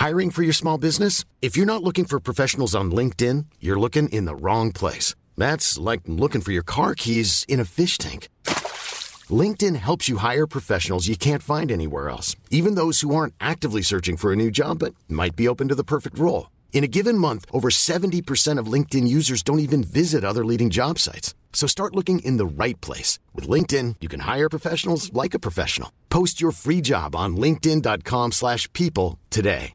Hiring for your small business? If you're not looking for professionals on LinkedIn, you're looking in the wrong place. That's like looking for your car keys in a fish tank. LinkedIn helps you hire professionals you can't find anywhere else, even those who aren't actively searching for a new job but might be open to the perfect role. In a given month, over 70% of LinkedIn users don't even visit other leading job sites. So start looking in the right place. With LinkedIn, you can hire professionals like a professional. Post your free job on linkedin.com/people today.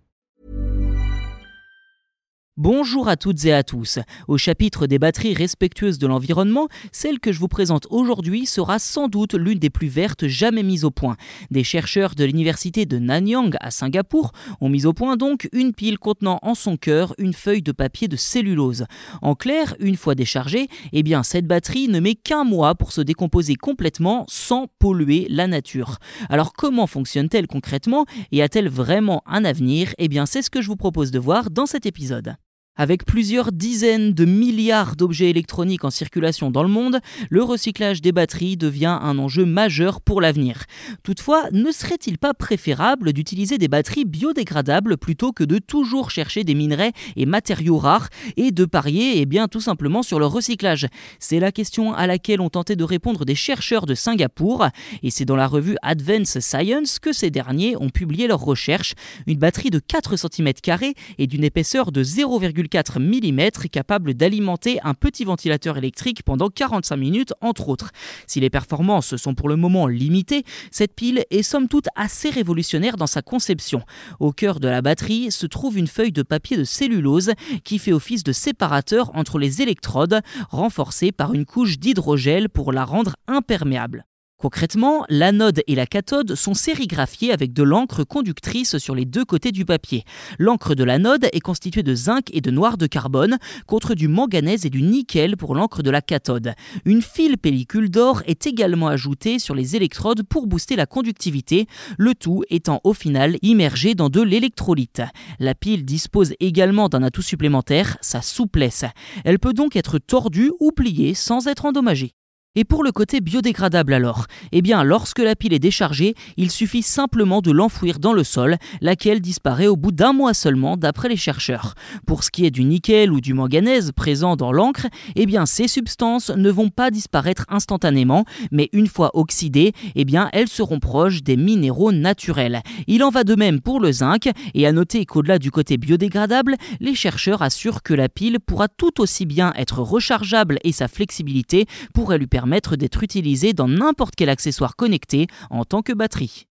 Bonjour à toutes et à tous. Au chapitre des batteries respectueuses de l'environnement, celle que je vous présente aujourd'hui sera sans doute l'une des plus vertes jamais mises au point. Des chercheurs de l'université de Nanyang à Singapour ont mis au point donc une pile contenant en son cœur une feuille de papier de cellulose. En clair, une fois déchargée, cette batterie ne met qu'un mois pour se décomposer complètement sans polluer la nature. Alors comment fonctionne-t-elle concrètement et a-t-elle vraiment un avenir ? C'est ce que je vous propose de voir dans cet épisode. Avec plusieurs dizaines de milliards d'objets électroniques en circulation dans le monde, le recyclage des batteries devient un enjeu majeur pour l'avenir. Toutefois, ne serait-il pas préférable d'utiliser des batteries biodégradables plutôt que de toujours chercher des minerais et matériaux rares et de parier tout simplement sur leur recyclage ? C'est la question à laquelle ont tenté de répondre des chercheurs de Singapour et c'est dans la revue Advanced Science que ces derniers ont publié leurs recherches. Une batterie de 4 cm² et d'une épaisseur de 0,4 mm capable d'alimenter un petit ventilateur électrique pendant 45 minutes entre autres. Si les performances sont pour le moment limitées, cette pile est somme toute assez révolutionnaire dans sa conception. Au cœur de la batterie se trouve une feuille de papier de cellulose qui fait office de séparateur entre les électrodes, renforcée par une couche d'hydrogel pour la rendre imperméable. Concrètement, l'anode et la cathode sont sérigraphiées avec de l'encre conductrice sur les deux côtés du papier. L'encre de l'anode est constituée de zinc et de noir de carbone contre du manganèse et du nickel pour l'encre de la cathode. Une fine pellicule d'or est également ajoutée sur les électrodes pour booster la conductivité, le tout étant au final immergé dans de l'électrolyte. La pile dispose également d'un atout supplémentaire, sa souplesse. Elle peut donc être tordue ou pliée sans être endommagée. Et pour le côté biodégradable alors, lorsque la pile est déchargée, il suffit simplement de l'enfouir dans le sol, laquelle disparaît au bout d'un mois seulement d'après les chercheurs. Pour ce qui est du nickel ou du manganèse présent dans l'encre, ces substances ne vont pas disparaître instantanément, mais une fois oxydées, elles seront proches des minéraux naturels. Il en va de même pour le zinc, et à noter qu'au-delà du côté biodégradable, les chercheurs assurent que la pile pourra tout aussi bien être rechargeable et sa flexibilité pourrait lui permettre d'être utilisée dans n'importe quel accessoire connecté en tant que batterie.